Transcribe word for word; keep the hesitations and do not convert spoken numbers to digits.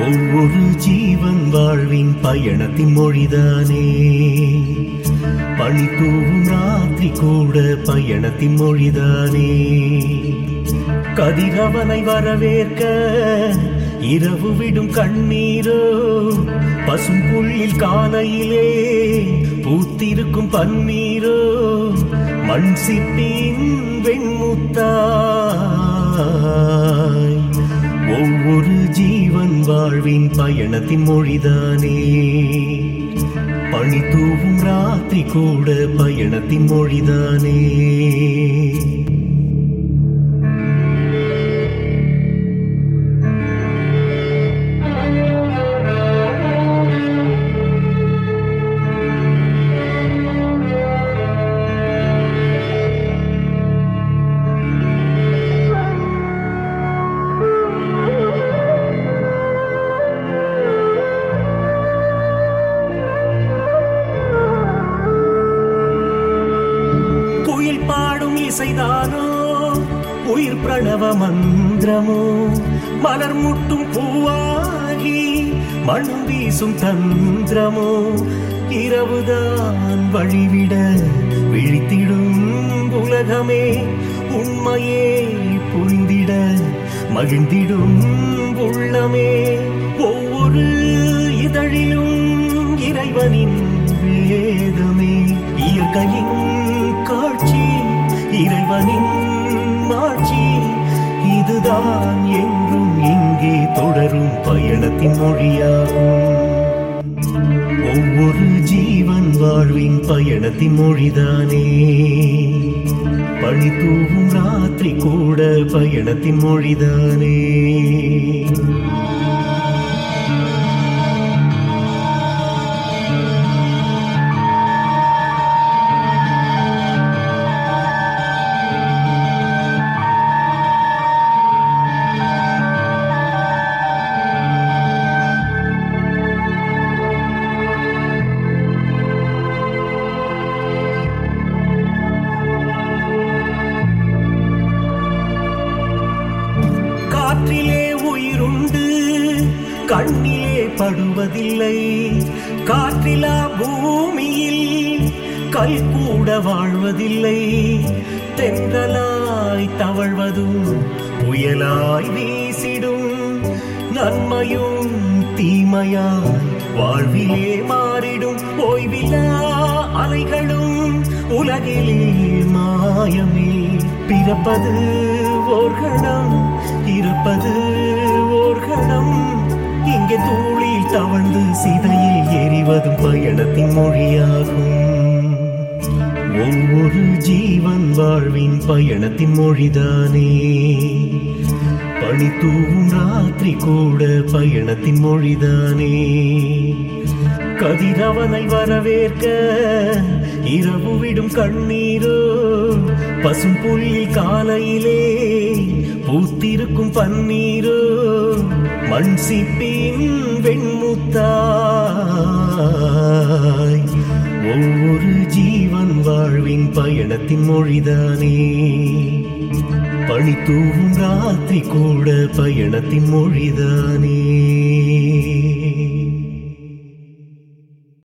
ஒவ்வொரு ஜீவன் வாழ்வின் பயணத்தின் மொழிதானே. பனி தூவும் ராத்திரி கூட பயணத்தின் மொழிதானே. கதிரவனை வரவேற்க இரவு விடும் கண்ணீரோ, பசும் புள்ளில் காலையிலே பூத்திருக்கும் பன்னீரோ, மண் சிப்பின் வெண்முத்தாய். ஒவ்வொரு ஜீவன் வாழ்வின் பயணத்தின் மொழிதானே. பனி தூவும் ராத்திரி கூட பயணத்தின் மொழிதானே. இசைதானோ உயிர் பிரணவ மந்திரமோ, மலர் முட்டும் பூவாகி மண் வீசும் தந்திரமோ, இரவுதான் வழிவிட விழித்திடும் உலகமே, உண்மையே புரிந்திட மகிழ்ந்திடும் உள்ளமே. ஒவ்வொரு இதழிலும் இறைவனின் வேதமே, இயற்கையின் காட்சி இறைவனின் மாட்சி, இதுதான் என்றும் இங்கே தொடரும் பயணத்தின் மொழியாகும். ஒவ்வொரு ஜீவன் வாழ்வின் பயணத்தின் மொழிதானே. பனி தூவும் ராத்திரி கூட பயணத்தின் மொழிதானே. காற்றிலே உயிருண்டு கண்ணிலே படுவதில்லை, காற்றிலா பூமியில் கல் கூட வாழ்வதில்லை. தென்றலாய் தவழ்வதும் புயலாய் வீசிடும், நன்மையும் தீமையாய் வாழ்விலே மாறிடும். ஓய்வில்லா அலைகளும் உலகிலே மாயமே, பிறப்பது ஓர் கணம் இருப்பது ஓர் கணம். இங்கே தூளில் தவழ்ந்து சிதையில் எரிவதும் பயணத்தின் மொழியாகும். ஒவ்வொரு ஜீவன் வாழ்வின் பயணத்தின் மொழிதானே. பனி தூவும் ராத்திரி கூட பயணத்தின் மொழிதானே. கதிரவனை வரவேற்க இரவு விடும் கண்ணீரோ, பசும் புள்ளில் காலையிலே பூத்திருக்கும் பன்னீரோ, மண் சிப்பின் வெண்முத்தாய். ஒவ்வொரு ஜீவன் வாழ்வின் பயணத்தின் மொழிதானே. பனி தூவும் ராத்திரி கூட பயணத்தின் மொழிதானே.